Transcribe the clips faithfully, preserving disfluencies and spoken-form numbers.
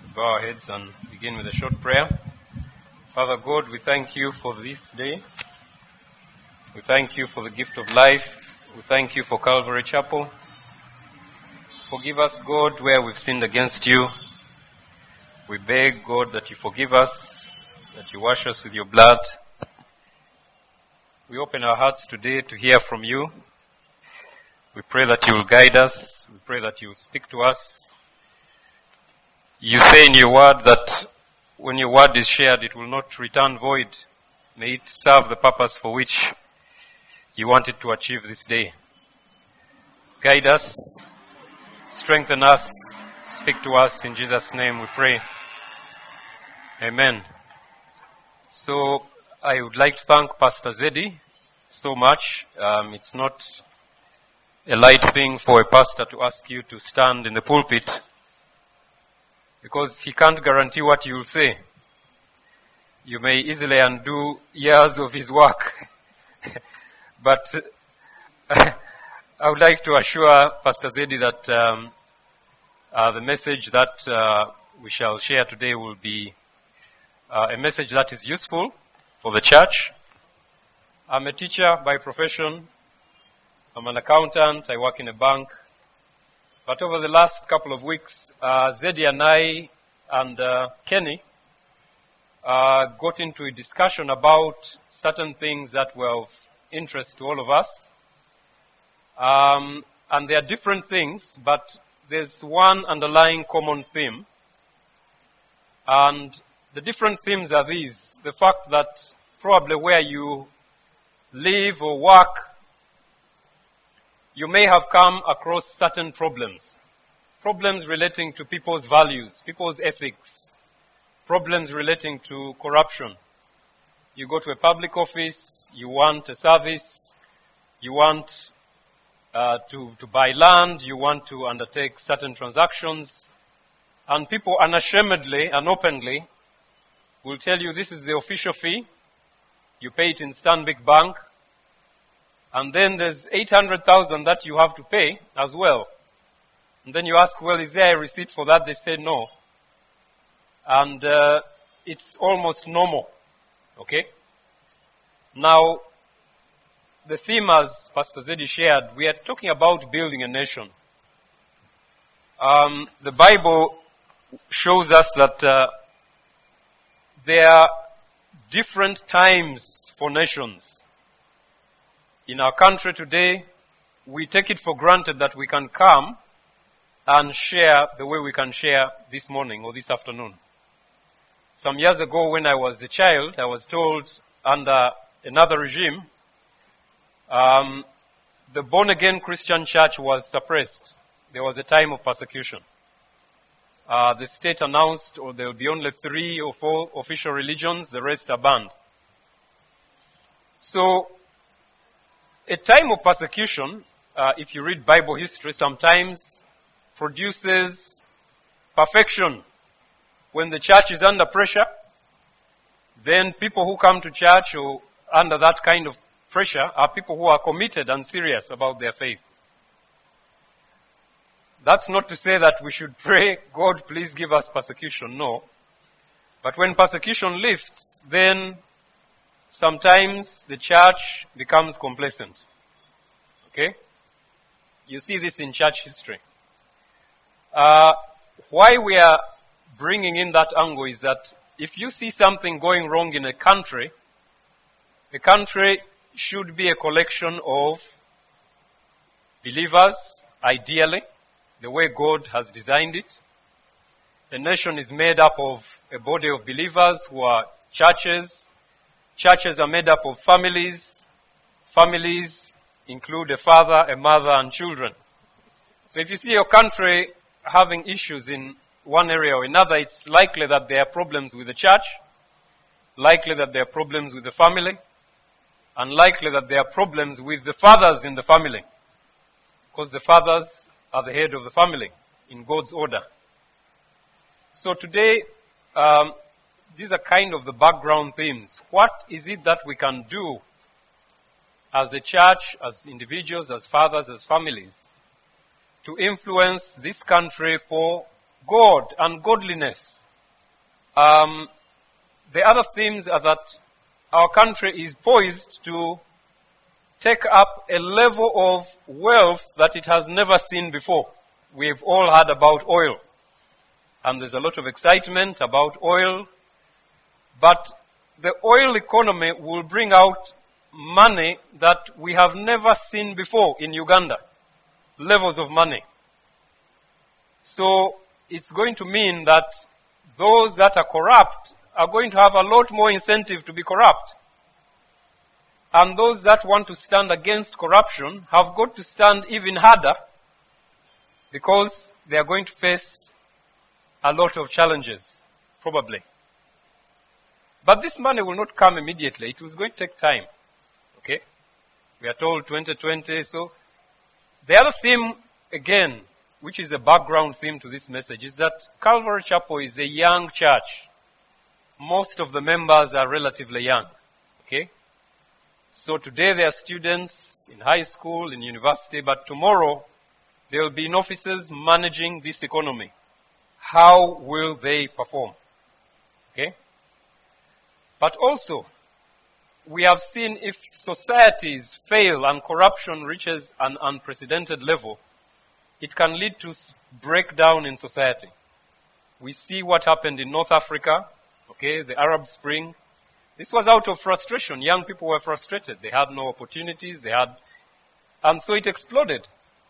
bow our heads and begin with a short prayer. Father God, we thank you for this day. We thank you for the gift of life. We thank you for Calvary Chapel. Forgive us, God, where we've sinned against you. We beg, God, that you forgive us, that you wash us with your blood. We open our hearts today to hear from you. We pray that you will guide us. We pray that you will speak to us. You say in your word that when your word is shared, it will not return void. May it serve the purpose for which you want it to achieve this day. Guide us, strengthen us, speak to us. In Jesus' name we pray. Amen. So I would like to thank Pastor Zeddy so much. Um, it's not a light thing for a pastor to ask you to stand in the pulpit, because he can't guarantee what you will say. You may easily undo years of his work. But I would like to assure Pastor Zeddy that um, uh, the message that uh, we shall share today will be uh, a message that is useful for the church. I'm a teacher by profession. I'm an accountant. I work in a bank. But over the last couple of weeks, uh, Zeddy and I and uh, Kenny uh, got into a discussion about certain things that were of interest to all of us. Um, and they are different things, but there's one underlying common theme. And the different themes are these: the fact that probably where you live or work, you may have come across certain problems. Problems relating to people's values, people's ethics. Problems relating to corruption. You go to a public office, you want a service, you want uh, to, to buy land, you want to undertake certain transactions, and people unashamedly and openly will tell you this is the official fee, you pay it in Stanbic Bank, and then there's eight hundred thousand that you have to pay as well. And then you ask, well, is there a receipt for that? They say no. And uh, it's almost normal. Okay? Now, the theme, as Pastor Zeddy shared, we are talking about building a nation. Um, the Bible shows us that uh, there are different times for nations. In our country today, we take it for granted that we can come and share the way we can share this morning or this afternoon. Some years ago when I was a child, I was told under another regime, um, the born-again Christian church was suppressed. There was a time of persecution. Uh, the state announced, or there will be only three or four official religions, the rest are banned. So, a time of persecution, uh, if you read Bible history, sometimes produces perfection. When the church is under pressure, then people who come to church or under that kind of pressure are people who are committed and serious about their faith. That's not to say that we should pray, God, please give us persecution. No. But when persecution lifts, then sometimes the church becomes complacent. Okay? You see this in church history. Uh, why we are bringing in that angle is that if you see something going wrong in a country, the country should be a collection of believers, ideally, the way God has designed it. The nation is made up of a body of believers who are churches. Churches are made up of families. Families include a father, a mother, and children. So if you see your country having issues in one area or another, it's likely that there are problems with the church, likely that there are problems with the family, and likely that there are problems with the fathers in the family, because the fathers are the head of the family in God's order. So today, um, these are kind of the background themes. What is it that we can do as a church, as individuals, as fathers, as families, to influence this country for God and godliness. Um, the other themes are that our country is poised to take up a level of wealth that it has never seen before. We've all heard about oil, and there's a lot of excitement about oil, but the oil economy will bring out money that we have never seen before in Uganda, levels of money. So it's going to mean that those that are corrupt are going to have a lot more incentive to be corrupt. And those that want to stand against corruption have got to stand even harder, because they are going to face a lot of challenges, probably. But this money will not come immediately. It was going to take time. Okay? We are told twenty twenty. So the other theme, again, which is a background theme to this message, is that Calvary Chapel is a young church. Most of the members are relatively young. Okay? So today they are students in high school, in university, but tomorrow they will be in offices managing this economy. How will they perform? Okay? But also, we have seen if societies fail and corruption reaches an unprecedented level, it can lead to breakdown in society. We see what happened in North Africa, okay, the Arab Spring. This was out of frustration. Young people were frustrated. They had no opportunities. They had, and so it exploded.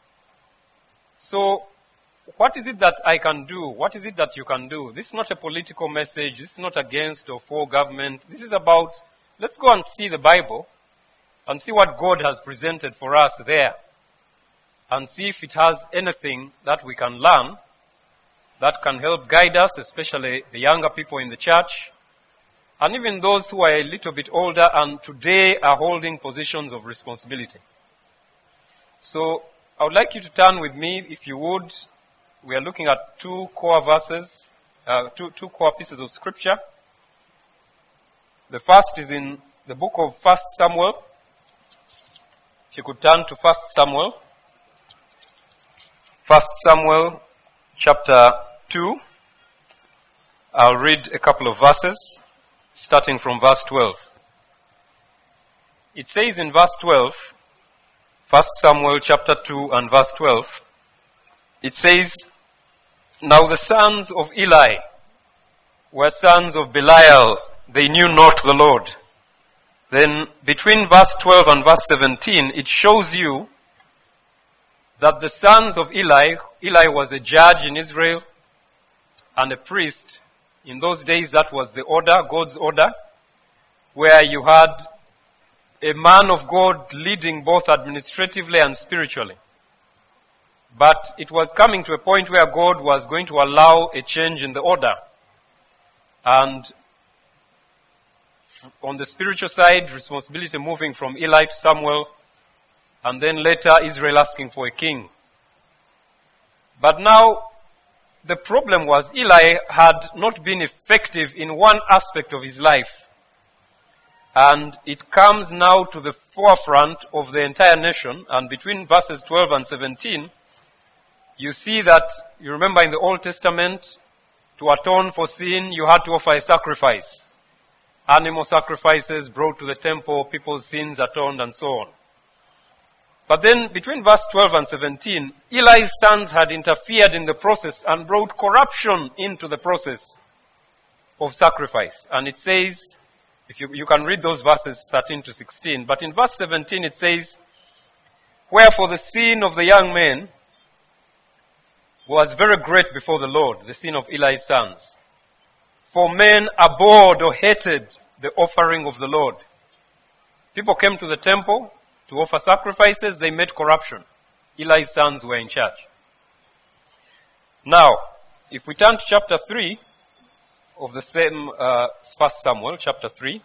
So, what is it that I can do? What is it that you can do? This is not a political message. This is not against or for government. This is about, let's go and see the Bible and see what God has presented for us there, and see if it has anything that we can learn that can help guide us, especially the younger people in the church, and even those who are a little bit older and today are holding positions of responsibility. So, I would like you to turn with me, if you would. We are looking at two core verses, uh, two, two core pieces of scripture. The first is in the book of First Samuel. If you could turn to First Samuel. First Samuel chapter two. I'll read a couple of verses, starting from verse twelve. It says in verse twelve, First Samuel chapter two and verse twelve, it says, "Now the sons of Eli were sons of Belial, they knew not the Lord." Then between verse twelve and verse seventeen, it shows you that the sons of Eli, Eli was a judge in Israel and a priest. In those days, that was the order, God's order, where you had a man of God leading both administratively and spiritually. But it was coming to a point where God was going to allow a change in the order. And on the spiritual side, responsibility moving from Eli to Samuel, and then later Israel asking for a king. But now, the problem was Eli had not been effective in one aspect of his life. And it comes now to the forefront of the entire nation. And between verses twelve and seventeen, you see that, you remember in the Old Testament, to atone for sin, you had to offer a sacrifice. Animal sacrifices brought to the temple, people's sins atoned, and so on. But then, between verse twelve and seventeen, Eli's sons had interfered in the process and brought corruption into the process of sacrifice. And it says, if you, you can read those verses thirteen to sixteen, but in verse seventeen it says, "Wherefore the sin of the young men was very great before the Lord," the sin of Eli's sons. "For men abhorred or hated the offering of the Lord." People came to the temple to offer sacrifices, they made corruption. Eli's sons were in charge. Now, if we turn to chapter three of the same uh, First Samuel, chapter three,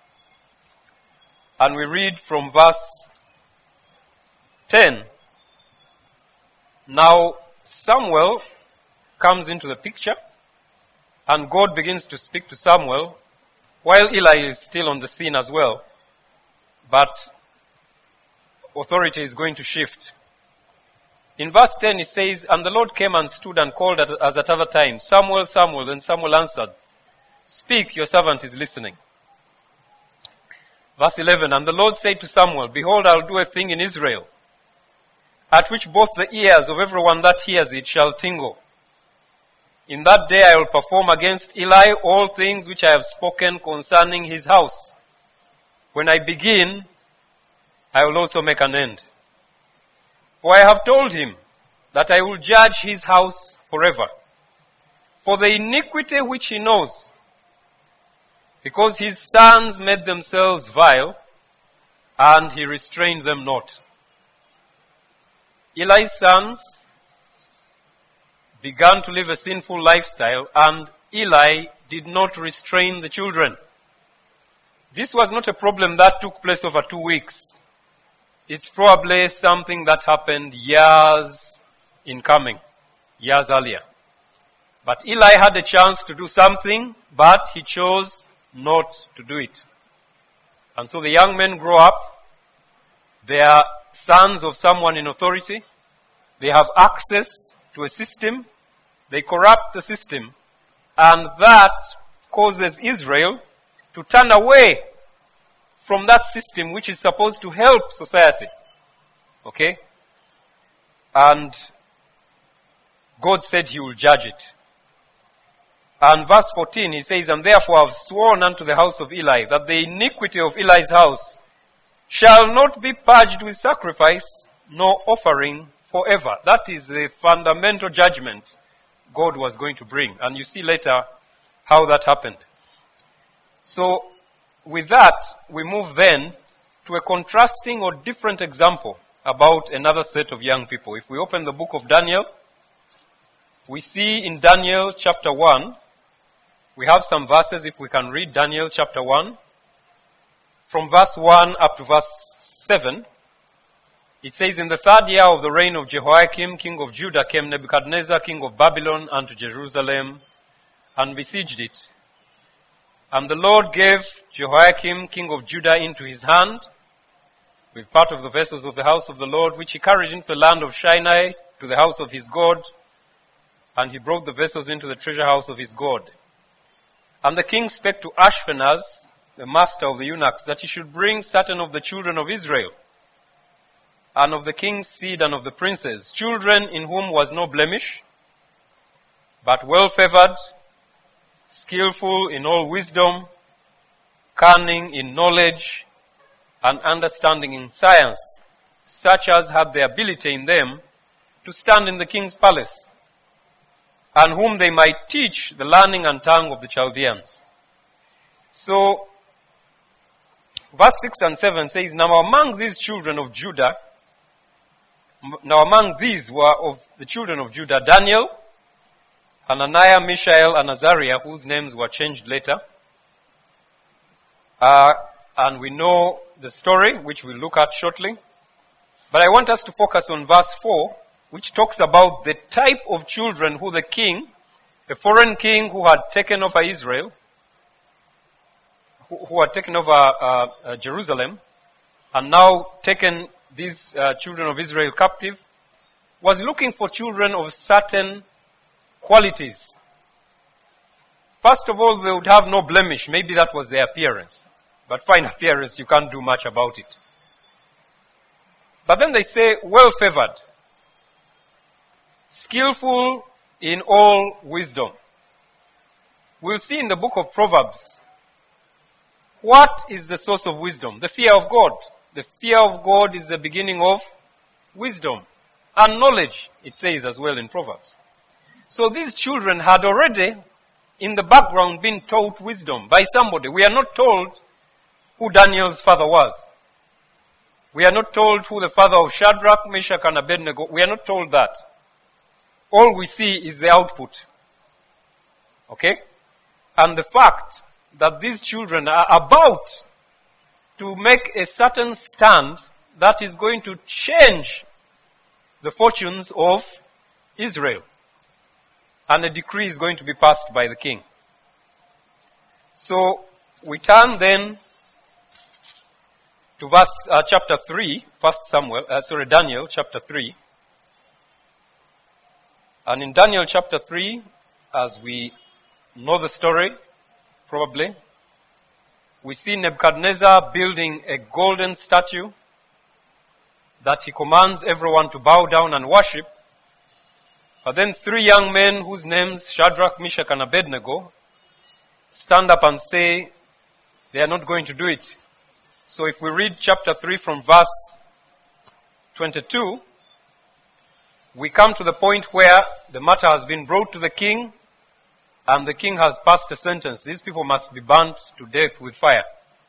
and we read from verse ten. Now, Samuel comes into the picture, and God begins to speak to Samuel while Eli is still on the scene as well. But authority is going to shift. In verse ten it says, "And the Lord came and stood and called at, as at other times, Samuel, Samuel, and Samuel answered, Speak, your servant is listening." Verse eleven, "And the Lord said to Samuel, Behold, I will do a thing in Israel, at which both the ears of everyone that hears it shall tingle. In that day I will perform against Eli all things which I have spoken concerning his house. When I begin, I will also make an end. For I have told him that I will judge his house forever, for the iniquity which he knows, because his sons made themselves vile, and he restrained them not." Eli's sons began to live a sinful lifestyle, and Eli did not restrain the children. This was not a problem that took place over two weeks. It's probably something that happened years in coming, years earlier. But Eli had a chance to do something, but he chose not to do it. And so the young men grow up. They are sons of someone in authority. They have access to a system. They corrupt the system. And that causes Israel to turn away from that system which is supposed to help society. Okay? And God said he will judge it. And verse fourteen, he says, "And therefore I have sworn unto the house of Eli, that the iniquity of Eli's house shall not be purged with sacrifice, nor offering forever." That is the fundamental judgment God was going to bring. And you see later how that happened. So, with that, we move then to a contrasting or different example about another set of young people. If we open the book of Daniel, we see in Daniel chapter one, we have some verses, if we can read Daniel chapter one, from verse one up to verse seven. It says, "In the third year of the reign of Jehoiakim, king of Judah, came Nebuchadnezzar, king of Babylon, unto Jerusalem, and besieged it. And the Lord gave Jehoiakim, king of Judah, into his hand, with part of the vessels of the house of the Lord, which he carried into the land of Shinar, to the house of his God, and he brought the vessels into the treasure house of his God. And the king spake to Ashpenaz, the master of the eunuchs, that he should bring certain of the children of Israel, and of the king's seed and of the princes, children in whom was no blemish, but well-favored, skillful in all wisdom, cunning in knowledge, and understanding in science, such as had the ability in them to stand in the king's palace, and whom they might teach the learning and tongue of the Chaldeans." So, verse six and seven says, "Now among these children of Judah, now among these were of the children of Judah, Daniel, Hananiah, Mishael, and Azariah, whose names were changed later. Uh, and we know the story, which we'll look at shortly. But I want us to focus on verse four, which talks about the type of children who the king, a foreign king who had taken over Israel, who, who had taken over uh, uh, Jerusalem, and now taken these uh, children of Israel captive, was looking for children of certain qualities. First of all, they would have no blemish. Maybe that was their appearance. But fine appearance, you can't do much about it. But then they say, well-favored, skillful in all wisdom. We'll see in the book of Proverbs, what is the source of wisdom? The fear of God. The fear of God is the beginning of wisdom and knowledge, it says as well in Proverbs. So these children had already, in the background, been taught wisdom by somebody. We are not told who Daniel's father was. We are not told who the father of Shadrach, Meshach, and Abednego. We are not told that. All we see is the output. Okay? And the fact that these children are about to make a certain stand that is going to change the fortunes of Israel. And a decree is going to be passed by the king. So, we turn then to verse uh, chapter three, First Samuel, uh, sorry, Daniel chapter three. And in Daniel chapter three, as we know the story, probably, we see Nebuchadnezzar building a golden statue that he commands everyone to bow down and worship. But then three young men whose names, Shadrach, Meshach, and Abednego, stand up and say they are not going to do it. So if we read chapter three from verse twenty-two, we come to the point where the matter has been brought to the king, and the king has passed a sentence. These people must be burnt to death with fire.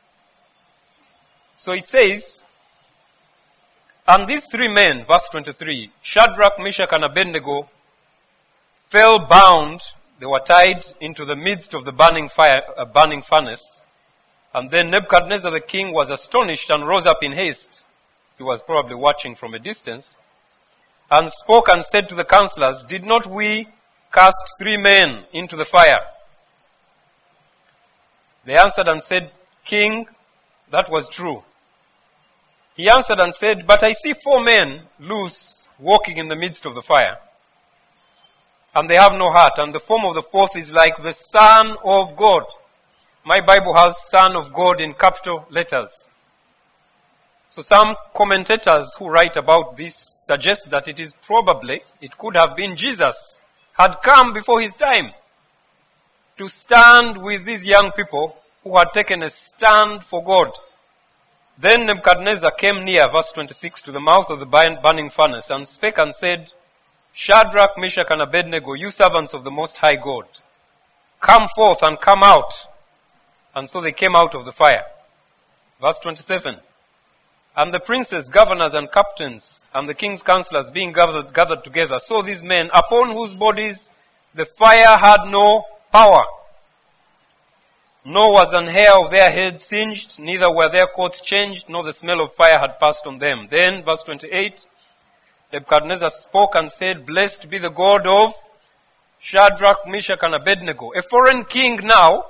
So it says, and these three men, verse twenty-three, Shadrach, Meshach, and Abednego, fell bound. They were tied into the midst of the burning fire, uh, burning furnace. And then Nebuchadnezzar the king was astonished and rose up in haste. He was probably watching from a distance. And spoke and said to the counselors, did not we cast three men into the fire? They answered and said, King, that was true. He answered and said, but I see four men loose, walking in the midst of the fire. And they have no heart, and the form of the fourth is like the Son of God. My Bible has Son of God in capital letters. So some commentators who write about this suggest that it is probably, it could have been Jesus, had come before his time to stand with these young people who had taken a stand for God. Then Nebuchadnezzar came near, verse twenty-six, to the mouth of the burning furnace, and spake and said, Shadrach, Meshach, and Abednego, you servants of the Most High God, come forth and come out. And so they came out of the fire. Verse twenty-seven. And the princes, governors, and captains, and the king's counselors being gathered, gathered together, saw these men, upon whose bodies the fire had no power. Nor was an hair of their head singed, neither were their coats changed, nor the smell of fire had passed on them. Then, verse twenty-eight, Nebuchadnezzar spoke and said, blessed be the God of Shadrach, Meshach, and Abednego. A foreign king now.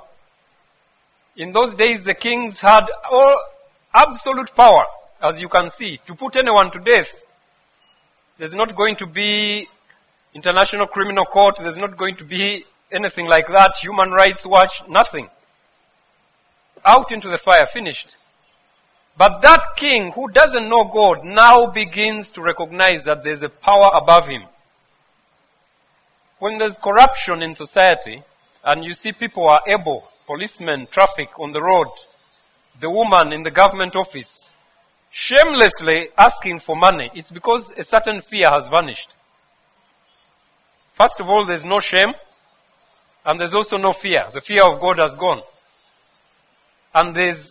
In those days, the kings had all absolute power, as you can see, to put anyone to death. There's not going to be International Criminal Court. There's not going to be anything like that. Human Rights Watch, nothing. Out into the fire, finished. But that king who doesn't know God now begins to recognize that there's a power above him. When there's corruption in society, and you see people are able, policemen, traffic on the road, the woman in the government office, shamelessly asking for money, it's because a certain fear has vanished. First of all, there's no shame, and there's also no fear. The fear of God has gone. And there's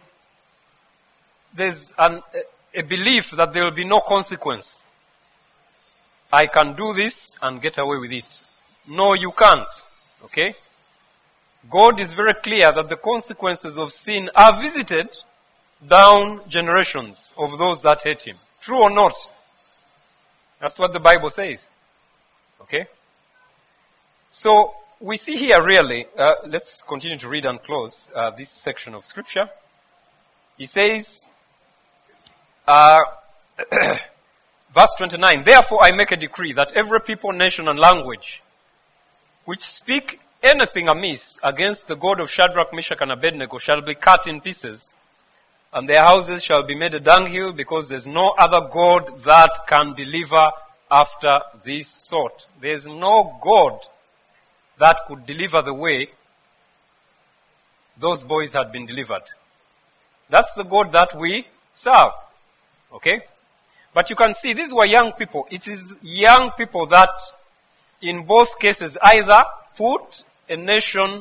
there's an, a belief that there will be no consequence. I can do this and get away with it. No, you can't. Okay? God is very clear that the consequences of sin are visited down generations of those that hate him. True or not? That's what the Bible says. Okay? So, we see here really, uh, let's continue to read and close uh, this section of scripture. He says, uh, verse twenty-nine, therefore I make a decree that every people, nation, and language which speak anything amiss against the God of Shadrach, Meshach, and Abednego shall be cut in pieces, and their houses shall be made a dunghill, because there's no other God that can deliver after this sort. There's no God that could deliver the way those boys had been delivered. That's the God that we serve. Okay? But you can see, these were young people. It is young people that, in both cases, either put a nation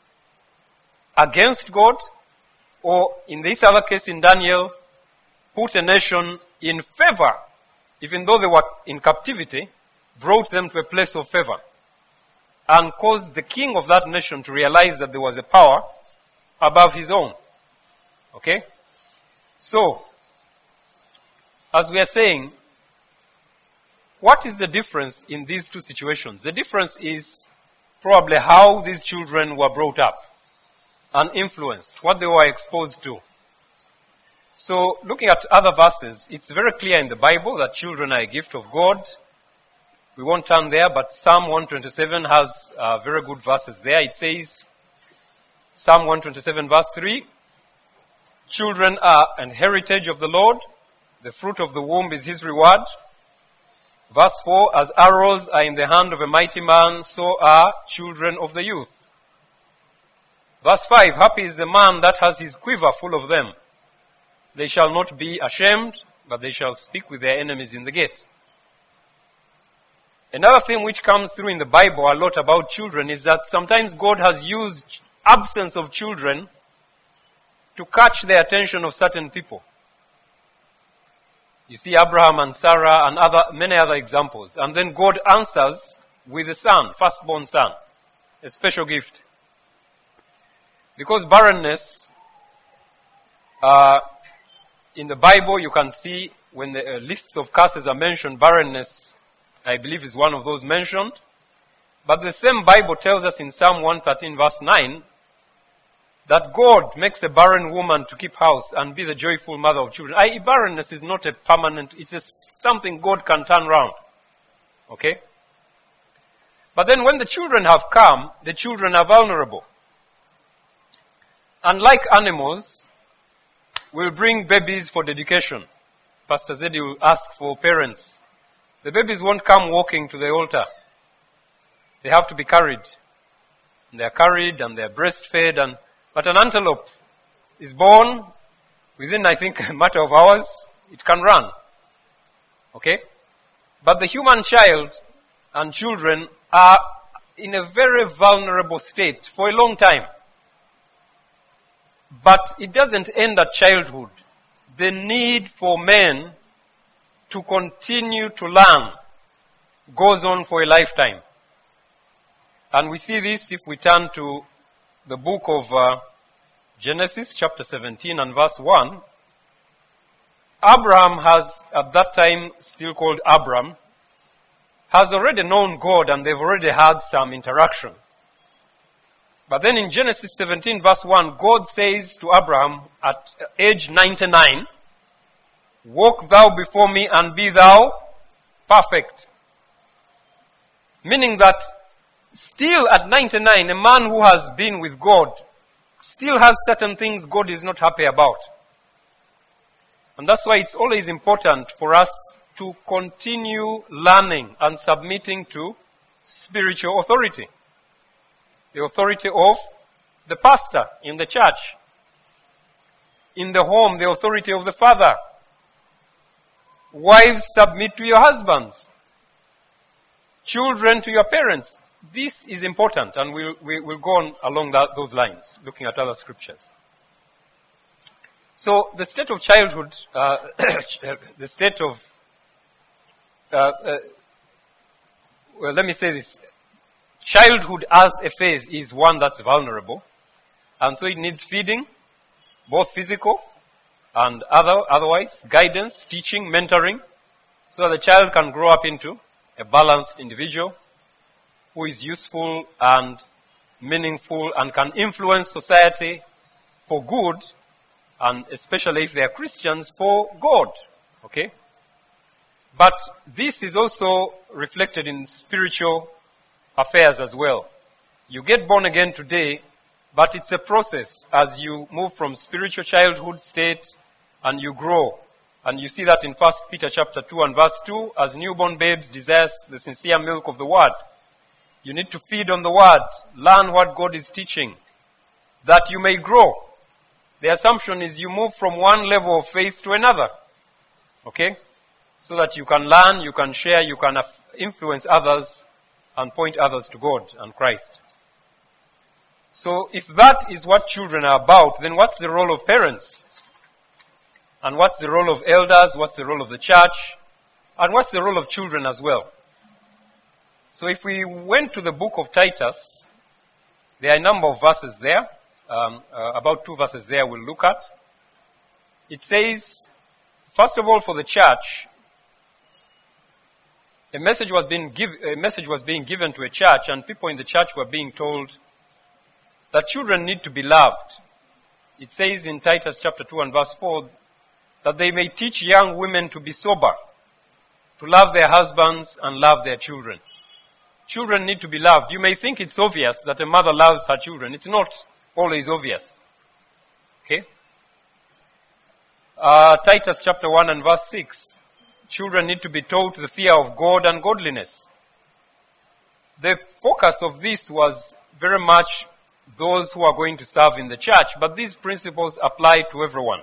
against God, or in this other case in Daniel, put a nation in favor, even though they were in captivity, brought them to a place of favor, and caused the king of that nation to realize that there was a power above his own. Okay? So, as we are saying, what is the difference in these two situations? The difference is probably how these children were brought up and influenced, what they were exposed to. So, looking at other verses, it's very clear in the Bible that children are a gift of God. We won't turn there, but Psalm one twenty-seven has uh, very good verses there. It says, Psalm one twenty-seven verse three, children are an heritage of the Lord, the fruit of the womb is his reward. Verse four, as arrows are in the hand of a mighty man, so are children of the youth. Verse five, happy is the man that has his quiver full of them. They shall not be ashamed, but they shall speak with their enemies in the gate. Another thing which comes through in the Bible a lot about children is that sometimes God has used absence of children to catch the attention of certain people. You see Abraham and Sarah and other many other examples. And then God answers with a son, firstborn son, a special gift. Because barrenness, uh, in the Bible you can see when the uh, lists of curses are mentioned, barrenness, I believe, is one of those mentioned. But the same Bible tells us in Psalm one thirteen verse nine that God makes a barren woman to keep house and be the joyful mother of children. I, barrenness is not a permanent, it's a, something God can turn around. Okay? But then when the children have come, the children are vulnerable. And like animals, we'll bring babies for dedication. Pastor Zeddy will ask for parents. The babies won't come walking to the altar. They have to be carried. And they're carried and they're breastfed. And But an antelope is born within, I think, a matter of hours. It can run. Okay? But the human child and children are in a very vulnerable state for a long time. But it doesn't end at childhood. The need for men to continue to learn goes on for a lifetime. And we see this if we turn to the book of uh, Genesis chapter seventeen and verse one. Abraham has, at that time still called Abram, has already known God and they've already had some interaction. But then in Genesis seventeen verse one, God says to Abraham at age ninety-nine, walk thou before me and be thou perfect. Meaning that still at ninety-nine, a man who has been with God still has certain things God is not happy about. And that's why it's always important for us to continue learning and submitting to spiritual authority. The authority of the pastor in the church. In the home, the authority of the father. Wives, submit to your husbands. Children to your parents. This is important, and we'll, we, we'll go on along that, those lines, looking at other scriptures. So, the state of childhood, uh, the state of, uh, uh, well, let me say this. Childhood as a phase is one that's vulnerable, and so it needs feeding, both physical and other, otherwise, guidance, teaching, mentoring, so that the child can grow up into a balanced individual who is useful and meaningful and can influence society for good, and especially if they are Christians, for God. Okay? But this is also reflected in spiritual affairs as well. You get born again today, but it's a process as you move from spiritual childhood state and you grow. And you see that in First Peter chapter two and verse two, as newborn babes desires the sincere milk of the word. You need to feed on the word, learn what God is teaching, that you may grow. The assumption is you move from one level of faith to another. Okay? So that you can learn, you can share, you can influence others and point others to God and Christ. So if that is what children are about, then what's the role of parents? And what's the role of elders? What's the role of the church? And what's the role of children as well? So if we went to the book of Titus, there are a number of verses there. Um, uh, about two verses there we'll look at. It says, first of all, for the church, a message was being give, a message was being given to a church, and people in the church were being told that children need to be loved. It says in Titus chapter two and verse four that they may teach young women to be sober, to love their husbands and love their children. Children need to be loved. You may think it's obvious that a mother loves her children. It's not always obvious. Okay? Uh, Titus chapter one and verse six. Children need to be taught the fear of God and godliness. The focus of this was very much those who are going to serve in the church, but these principles apply to everyone.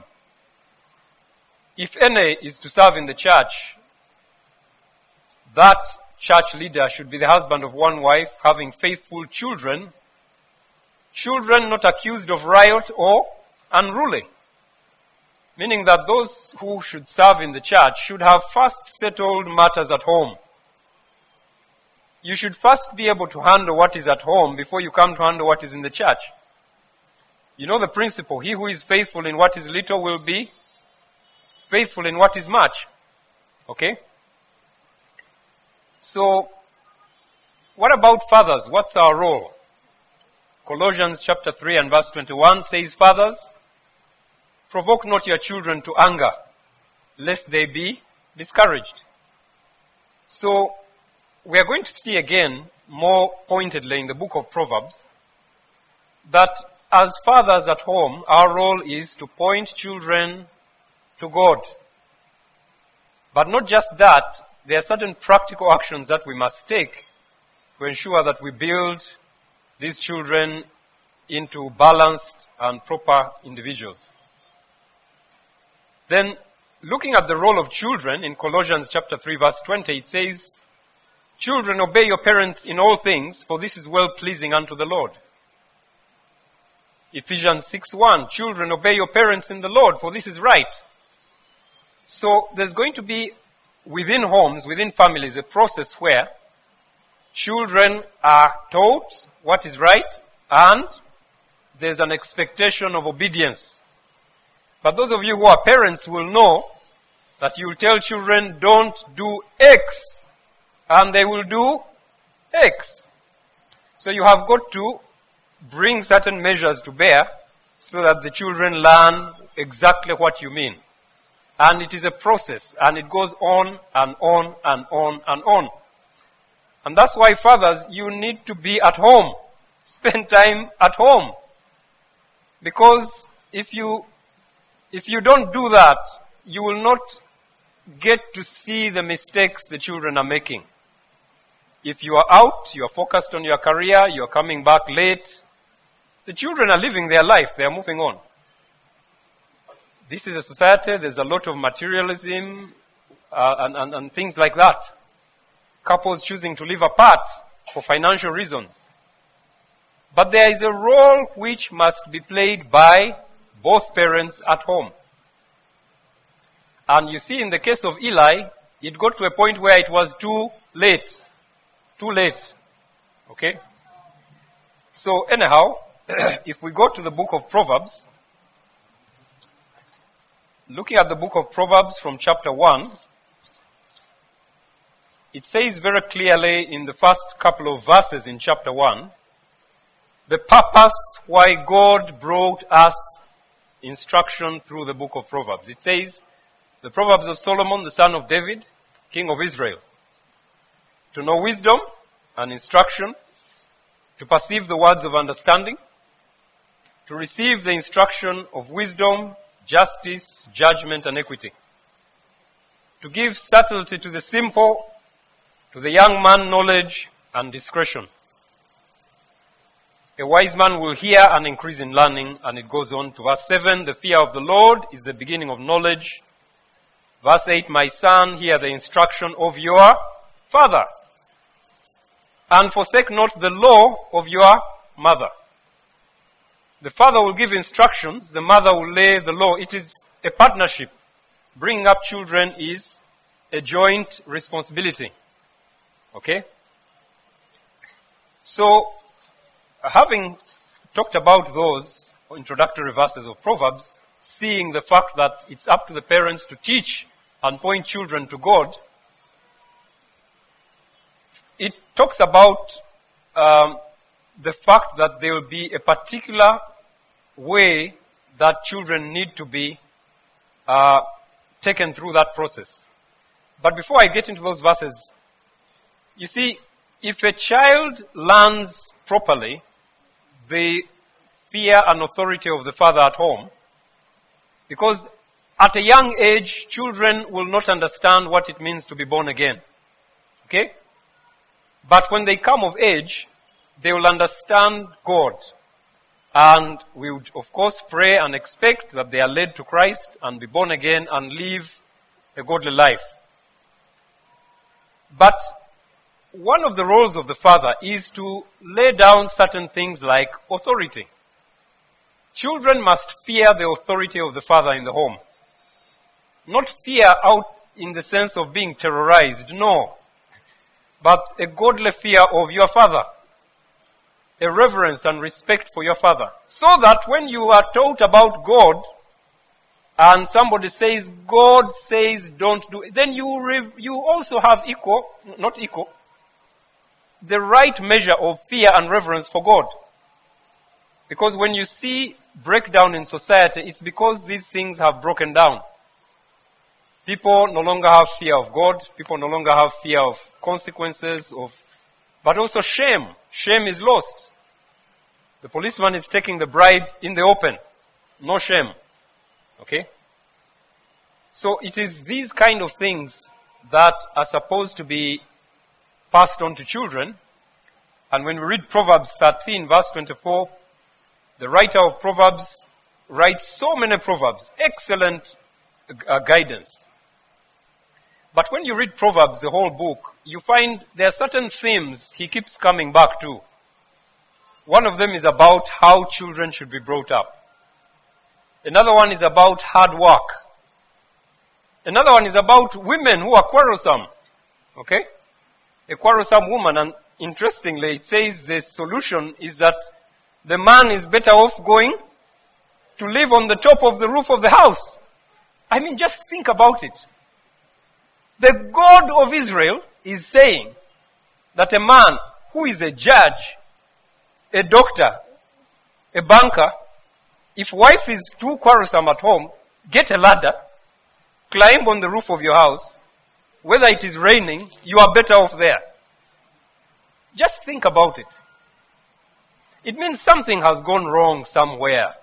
If any is to serve in the church, that church leader should be the husband of one wife, having faithful children, children not accused of riot or unruly. Meaning that those who should serve in the church should have first settled matters at home. You should first be able to handle what is at home before you come to handle what is in the church. You know the principle, he who is faithful in what is little will be faithful in what is much. Okay? So, what about fathers? What's our role? Colossians chapter three and verse twenty-one says, Fathers, provoke not your children to anger, lest they be discouraged. So, we are going to see again, more pointedly in the book of Proverbs, that as fathers at home, our role is to point children to God. But not just that, there are certain practical actions that we must take to ensure that we build these children into balanced and proper individuals. Then, looking at the role of children in Colossians chapter three verse twenty, it says, Children, obey your parents in all things, for this is well-pleasing unto the Lord. Ephesians six one, Children, obey your parents in the Lord, for this is right. So, there's going to be, within homes, within families, a process where children are taught what is right, and there's an expectation of obedience. But those of you who are parents will know that you will tell children, don't do X, and they will do X. So you have got to bring certain measures to bear so that the children learn exactly what you mean. And it is a process, and it goes on and on and on and on. And that's why, fathers, you need to be at home. Spend time at home. Because if you if you don't do that, you will not get to see the mistakes the children are making. If you are out, you are focused on your career, you are coming back late, the children are living their life, they are moving on. This is a society, there's a lot of materialism uh, and, and, and things like that. Couples choosing to live apart for financial reasons. But there is a role which must be played by both parents at home. And you see, in the case of Eli, it got to a point where it was too late. Too late. Okay? So anyhow, if we go to the book of Proverbs, looking at the book of Proverbs from chapter one, it says very clearly in the first couple of verses in chapter one, the purpose why God brought us instruction through the book of Proverbs. It says, the Proverbs of Solomon, the son of David, king of Israel, to know wisdom and instruction, to perceive the words of understanding, to receive the instruction of wisdom, justice, judgment, and equity, to give subtlety to the simple, to the young man knowledge and discretion. A wise man will hear and increase in learning, and it goes on to verse seven, the fear of the Lord is the beginning of knowledge. Verse eight, my son, hear the instruction of your father, and forsake not the law of your mother. The father will give instructions, the mother will lay the law. It is a partnership. Bringing up children is a joint responsibility. Okay? So, having talked about those introductory verses of Proverbs, seeing the fact that it's up to the parents to teach and point children to God, it talks about um, the fact that there will be a particular way that children need to be uh, taken through that process. But before I get into those verses, you see, if a child learns properly the fear and authority of the father at home, because at a young age, children will not understand what it means to be born again. Okay? But when they come of age, they will understand God. And we would, of course, pray and expect that they are led to Christ and be born again and live a godly life. But one of the roles of the father is to lay down certain things like authority. Children must fear the authority of the father in the home. Not fear out in the sense of being terrorized, no. But a godly fear of your father. A reverence and respect for your father. So that when you are taught about God, and somebody says, God says don't do it, then you, re- you also have equal, not equal, the right measure of fear and reverence for God. Because when you see breakdown in society, it's because these things have broken down. People no longer have fear of God. People no longer have fear of consequences, of, but also shame. Shame is lost. The policeman is taking the bride in the open. No shame. Okay? So it is these kind of things that are supposed to be passed on to children. And when we read Proverbs thirteen, verse twenty-four, the writer of Proverbs writes so many proverbs, excellent uh, guidance. But when you read Proverbs, the whole book, you find there are certain themes he keeps coming back to. One of them is about how children should be brought up. Another one is about hard work. Another one is about women who are quarrelsome. Okay? A quarrelsome woman, and interestingly, it says the solution is that the man is better off going to live on the top of the roof of the house. I mean, just think about it. The God of Israel is saying that a man who is a judge, a doctor, a banker, if wife is too quarrelsome at home, get a ladder, climb on the roof of your house. Whether it is raining, you are better off there. Just think about it. It means something has gone wrong somewhere.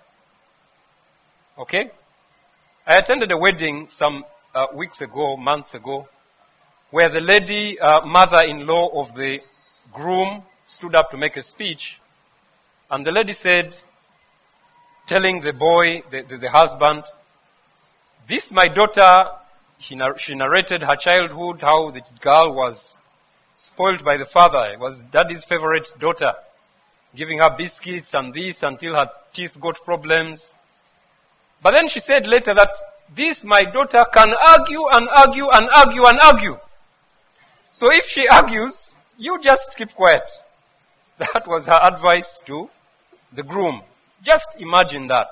Okay? I attended a wedding some uh, weeks ago, months ago, where the lady, uh, mother-in-law of the groom, stood up to make a speech. And the lady said, telling the boy, the, the, the husband, this my daughter, she, nar- she narrated her childhood, how the girl was spoiled by the father. It was daddy's favorite daughter, giving her biscuits and this until her teeth got problems. But then she said later that this my daughter can argue and argue and argue and argue. So if she argues, you just keep quiet. That was her advice to the groom. Just imagine that.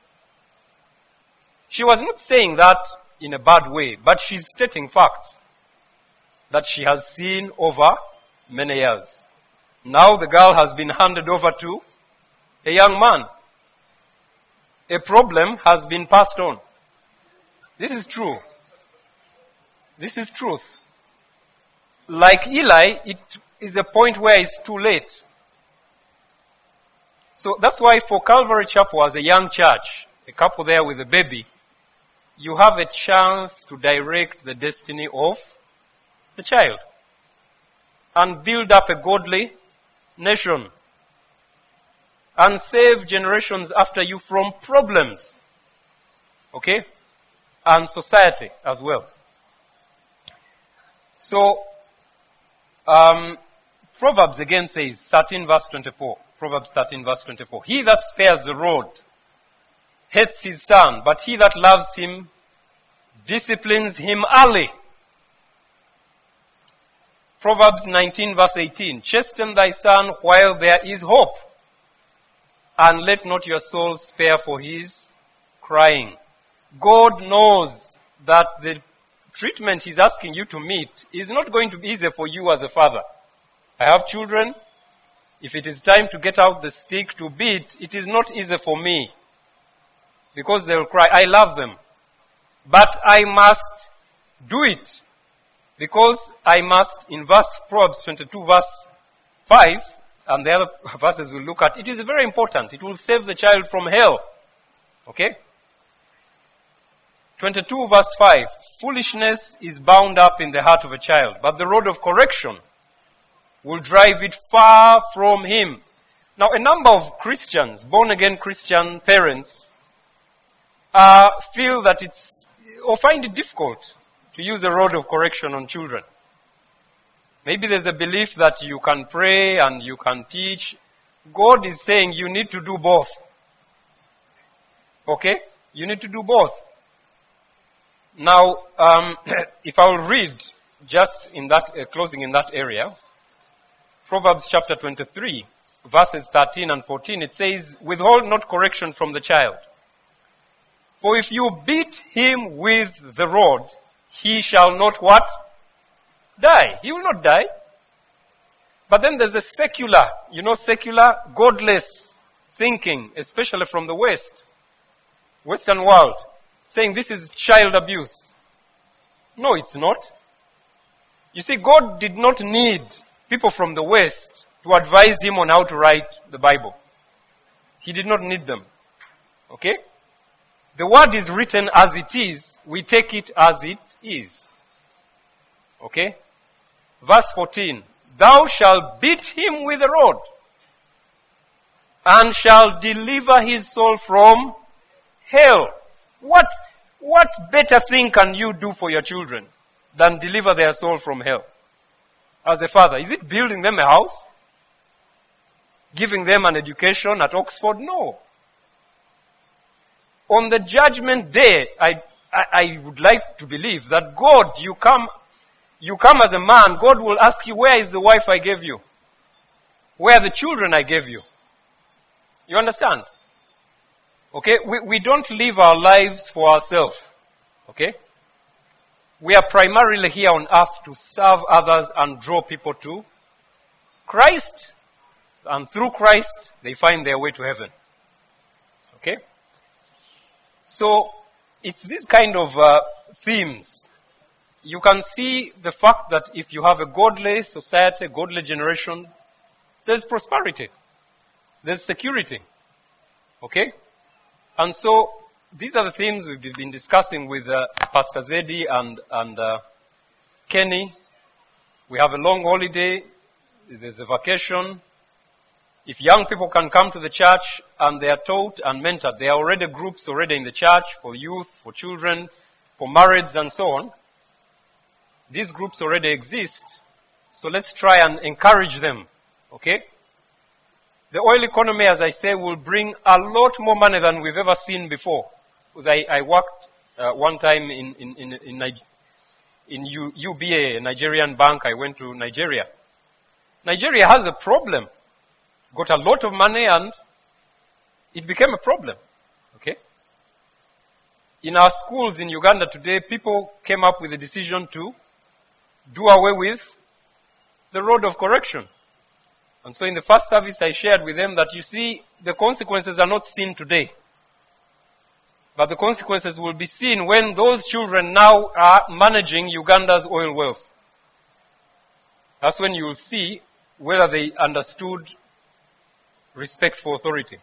She was not saying that in a bad way, but she's stating facts that she has seen over many years. Now the girl has been handed over to a young man. A problem has been passed on. This is true. This is truth. Like Eli, it is a point where it's too late. So that's why for Calvary Chapel as a young church, a couple there with a baby, you have a chance to direct the destiny of the child and build up a godly nation and save generations after you from problems. Okay? And society as well. So, um, Proverbs again says, thirteen verse twenty-four. Proverbs thirteen verse twenty-four. He that spares the rod hates his son, but he that loves him disciplines him early. Proverbs nineteen verse eighteen. Chasten thy son while there is hope, and let not your soul spare for his crying. God knows that the treatment he's asking you to meet is not going to be easy for you as a father. I have children. If it is time to get out the stick to beat, it is not easy for me because they will cry. I love them, but I must do it. Because I must, in verse Proverbs twenty-two, verse five, and the other verses we'll look at, it is very important. It will save the child from hell. Okay? twenty-two, verse five. Foolishness is bound up in the heart of a child, but the rod of correction will drive it far from him. Now, a number of Christians, born-again Christian parents, uh, feel that it's, or find it difficult to use a rod of correction on children. Maybe there's a belief that you can pray and you can teach. God is saying you need to do both. Okay? You need to do both. Now, um, if I will read just in that, uh, closing in that area, Proverbs chapter twenty-three, verses thirteen and fourteen, it says, withhold not correction from the child. For if you beat him with the rod, he shall not what? Die. He will not die. But then there's a secular, you know, secular, godless thinking, especially from the West, Western world, saying this is child abuse. No, it's not. You see, God did not need people from the West to advise him on how to write the Bible. He did not need them. Okay? The word is written as it is. We take it as it is. Okay? Verse fourteen. Thou shalt beat him with a rod, and shalt deliver his soul from hell. What, what better thing can you do for your children than deliver their soul from hell? As a father, is it building them a house? Giving them an education at Oxford? No. On the judgment day, I, I, I would like to believe that God, you come, you come as a man, God will ask you, where is the wife I gave you? Where are the children I gave you? You understand? Okay, we, we don't live our lives for ourselves. Okay? We are primarily here on earth to serve others and draw people to Christ. And through Christ, they find their way to heaven. Okay? So, it's this kind of uh, themes. You can see the fact that if you have a godly society, a godly generation, there's prosperity. There's security. Okay? And so, these are the themes we've been discussing with uh, Pastor Zedi and, and uh, Kenny. We have a long holiday. There's a vacation. If young people can come to the church and they are taught and mentored, there are already groups already in the church for youth, for children, for marrieds and so on. These groups already exist. So let's try and encourage them. Okay? The oil economy, as I say, will bring a lot more money than we've ever seen before. Because I, I worked uh, one time in, in, in, in, in U, U B A, a Nigerian bank. I went to Nigeria. Nigeria has a problem. Got a lot of money and it became a problem. Okay? In our schools in Uganda today, people came up with a decision to do away with the rod of correction. And so in the first service I shared with them that you see, the consequences are not seen today. But the consequences will be seen when those children now are managing Uganda's oil wealth. That's when you will see whether they understood respect for authority.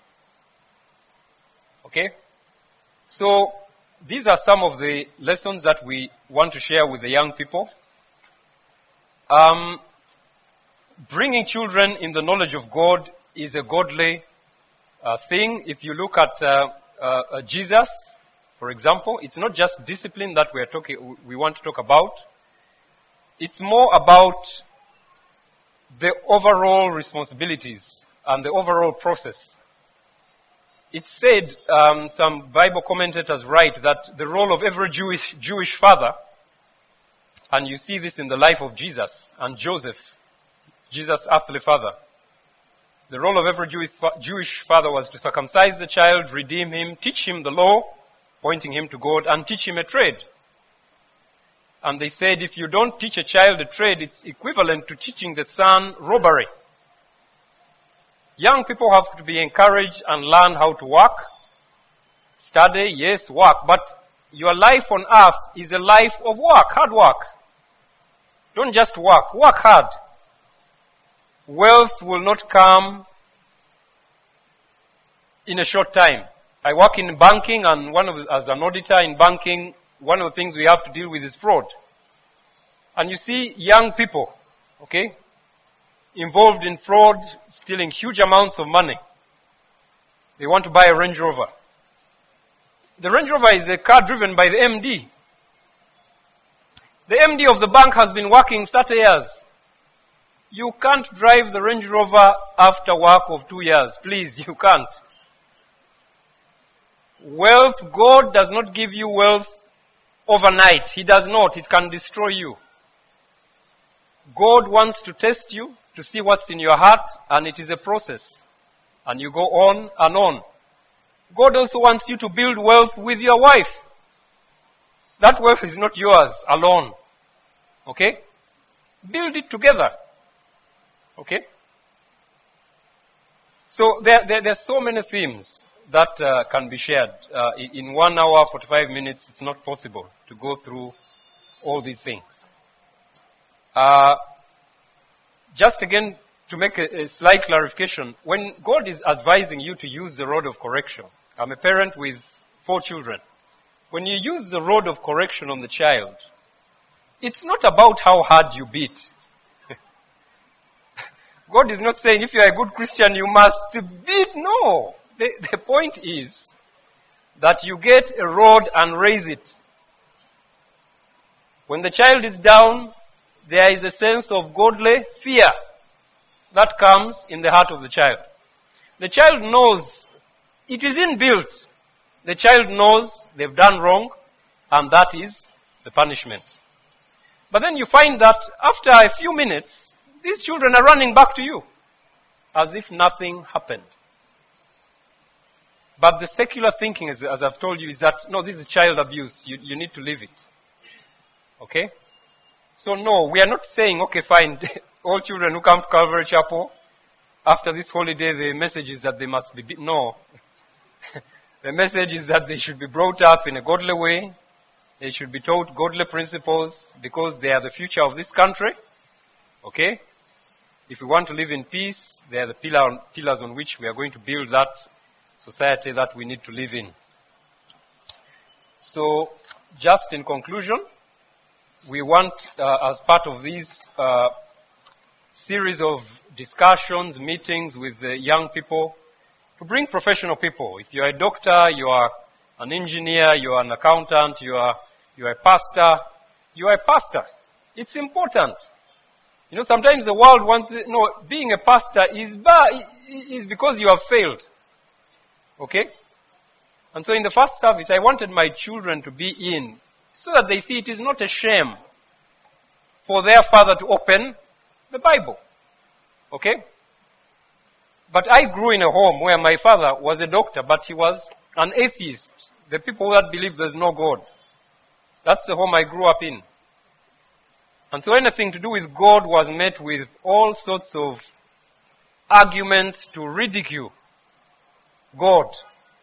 Okay? So, these are some of the lessons that we want to share with the young people. Um, bringing children in the knowledge of God is a godly uh, thing. If you look at uh, uh, uh, Jesus, for example, it's not just discipline that we are talking, we want to talk about. It's more about the overall responsibilities and the overall process. It's said, um, some Bible commentators write that the role of every Jewish Jewish father, and you see this in the life of Jesus and Joseph, Jesus' earthly father. The role of every Jewish, Jewish father was to circumcise the child, redeem him, teach him the law, pointing him to God, and teach him a trade. And they said, if you don't teach a child a trade, it's equivalent to teaching the son robbery. Young people have to be encouraged and learn how to work. Study, yes, work. But your life on earth is a life of work, hard work. Don't just work. Work hard. Wealth will not come in a short time. I work in banking, and one of the, as an auditor in banking, one of the things we have to deal with is fraud. And you see young people, okay, involved in fraud, stealing huge amounts of money. They want to buy a Range Rover. The Range Rover is a car driven by the M D. The M D of the bank has been working thirty years. You can't drive the Range Rover after work of two years. Please, you can't. Wealth, God does not give you wealth overnight. He does not. It can destroy you. God wants to test you to see what's in your heart, and it is a process. And you go on and on. God also wants you to build wealth with your wife. That wealth is not yours alone. Okay? Build it together. Okay? So there, there, there are so many themes that uh, can be shared. Uh, in one hour, forty-five minutes, it's not possible to go through all these things. Uh, just again, to make a, a slight clarification, when God is advising you to use the rod of correction, I'm a parent with four children. When you use the rod of correction on the child, it's not about how hard you beat. God is not saying if you are a good Christian, you must beat. No. The, the point is that you get a rod and raise it. When the child is down, there is a sense of godly fear that comes in the heart of the child. The child knows it is inbuilt. The child knows they've done wrong, and that is the punishment. But then you find that after a few minutes, these children are running back to you as if nothing happened. But the secular thinking, as, as I've told you, is that, no, this is child abuse. You, you need to leave it. Okay? So no, we are not saying, okay, fine, all children who come to Calvary Chapel, after this holiday, the message is that they must be, be- no. The message is that they should be brought up in a godly way. They should be taught godly principles because they are the future of this country. Okay? If we want to live in peace, they are the pillar, pillars on which we are going to build that society that we need to live in. So, just in conclusion, we want, uh, as part of this uh, series of discussions, meetings with the young people, to bring professional people. If you are a doctor, you are an engineer, you are an accountant, you are you are a pastor, you are a pastor. It's important. You know, sometimes the world wants to know being a pastor is bad, is because you have failed. Okay? And so in the first service, I wanted my children to be in so that they see it is not a shame for their father to open the Bible. Okay? But I grew in a home where my father was a doctor, but he was an atheist. The people that believe there's no God. That's the home I grew up in. And so anything to do with God was met with all sorts of arguments to ridicule God.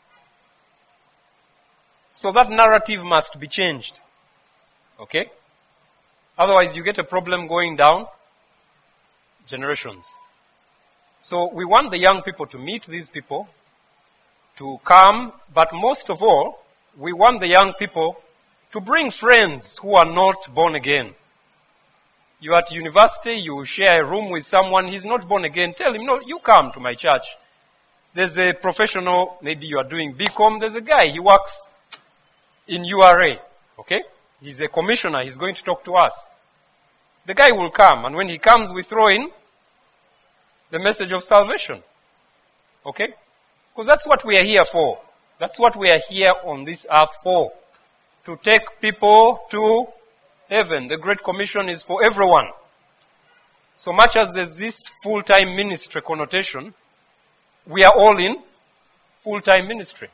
So that narrative must be changed. Okay? Otherwise you get a problem going down generations. So we want the young people to meet these people, to come, but most of all, we want the young people to bring friends who are not born again. You are at university, you share a room with someone, he's not born again. Tell him, no, you come to my church. There's a professional, maybe you are doing B Com, there's a guy, he works in U R A, okay? He's a commissioner, he's going to talk to us. The guy will come, and when he comes, we throw in the message of salvation. Okay? Because that's what we are here for. That's what we are here on this earth for. To take people to heaven. The Great Commission is for everyone. So much as there's this full-time ministry connotation, we are all in full-time ministry.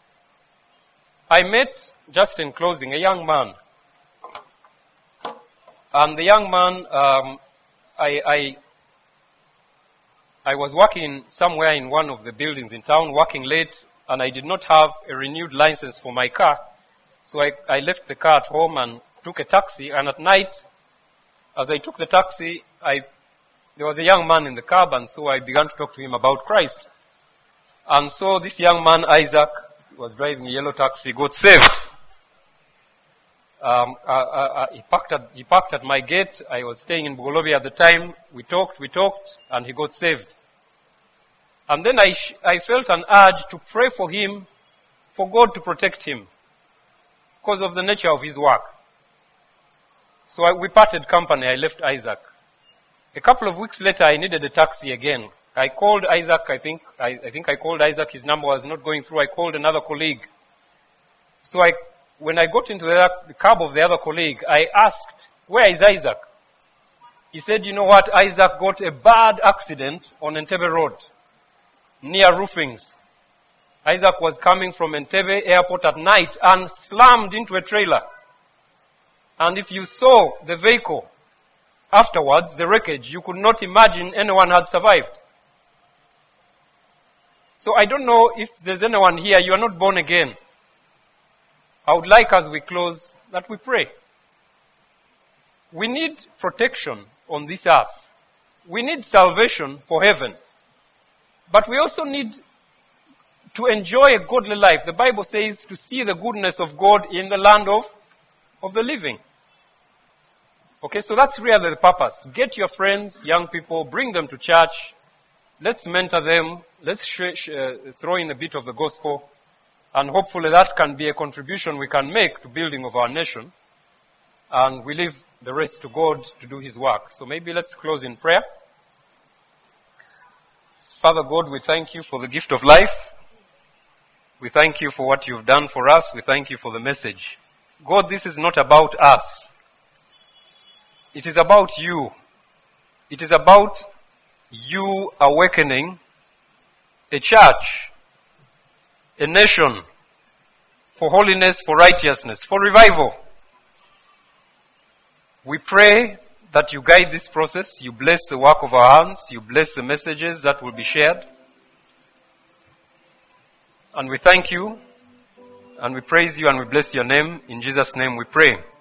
I met, just in closing, a young man. And the young man, um, I, I, I was working somewhere in one of the buildings in town, working late, and I did not have a renewed license for my car. So I, I left the car at home and took a taxi, and at night, as I took the taxi, I there was a young man in the cab, and so I began to talk to him about Christ. And so this young man, Isaac, was driving a yellow taxi, got saved. Um, uh, uh, uh, he, parked at, he parked at my gate. I was staying in Bogolobi at the time. We talked, we talked, and he got saved. And then I, sh- I felt an urge to pray for him, for God to protect him, because of the nature of his work. So I, we parted company. I left Isaac. A couple of weeks later, I needed a taxi again. I called Isaac, I think, I, I think I called Isaac, his number was not going through. I called another colleague. So I, when I got into the, the cab of the other colleague, I asked, where is Isaac? He said, you know what, Isaac got a bad accident on Entebbe Road, near Roofings. Isaac was coming from Entebbe Airport at night and slammed into a trailer. And if you saw the vehicle afterwards, the wreckage, you could not imagine anyone had survived. So I don't know if there's anyone here, you are not born again. I would like, as we close, that we pray. We need protection on this earth. We need salvation for heaven. But we also need to enjoy a godly life. The Bible says to see the goodness of God in the land of, of the living. Okay, so that's really the purpose. Get your friends, young people, bring them to church. Let's mentor them. Let's sh- sh- uh, throw in a bit of the gospel. And hopefully that can be a contribution we can make to building of our nation. And we leave the rest to God to do his work. So maybe let's close in prayer. Father God, we thank you for the gift of life. We thank you for what you've done for us. We thank you for the message. God, this is not about us. It is about you. It is about you awakening a church, a nation, for holiness, for righteousness, for revival. We pray that you guide this process, you bless the work of our hands, you bless the messages that will be shared. And we thank you, and we praise you, and we bless your name. In Jesus' name we pray.